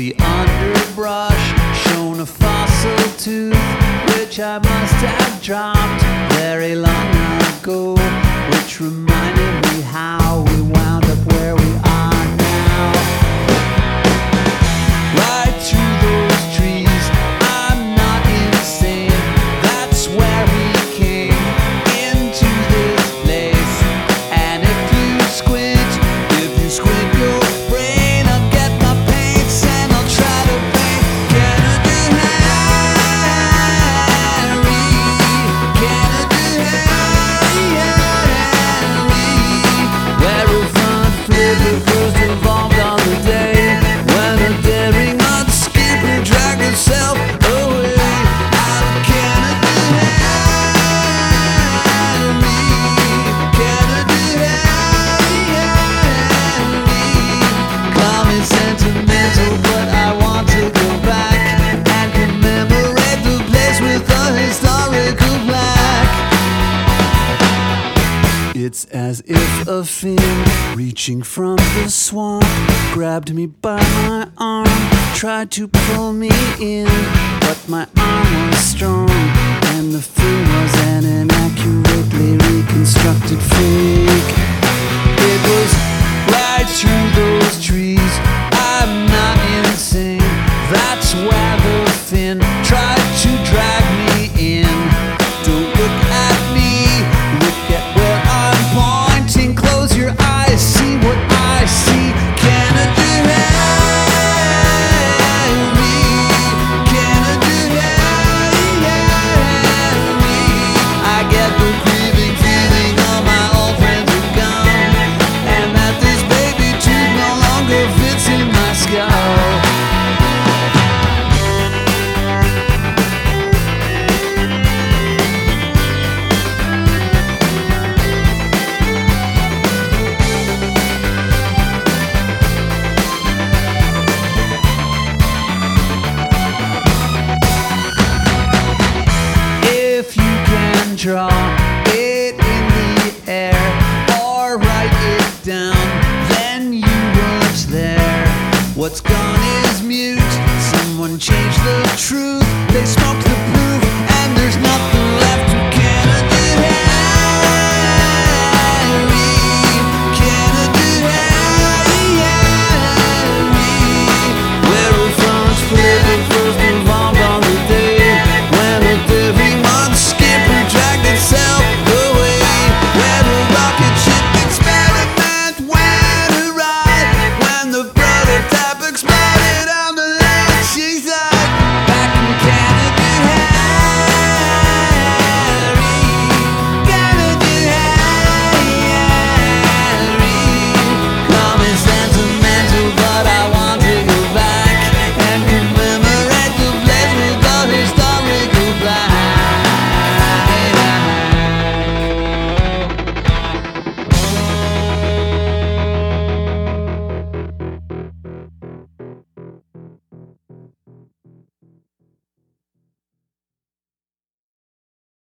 the underbrush, shown a fossil tooth, which I must have dropped very long ago, which reminded me how we wound up where we are now. Right through those trees, I'm not insane. That's where we came into this place. And if you squint your brain, I'll get my paints and I'll try to paint Canada Harry, Canada Harry, where a front flipper first evolved on the day when a daring unskipper dragged herself away out of Canada Harry, Canada Harry. Call me sentimental, but I want to go back and commemorate the place with a historical plaque. It's as if a fin reaching from the swamp grabbed me by my arm, tried to pull me in, but my arm was strong and the fin was an inaccurately reconstructed fake. It was right through those trees, I'm not insane. That's where the fin tried to drag me in. Don't look at me, look at where I'm pointing. Close your eyes, see what I see. Canada Harry, Canada Harry. I get the grieving feeling all my old friends are gone, and that this baby tooth no longer fits in my skull. If you can draw it in the air or write it down, then you weren't there. What's gone is mute. Someone changed the truth. They smoked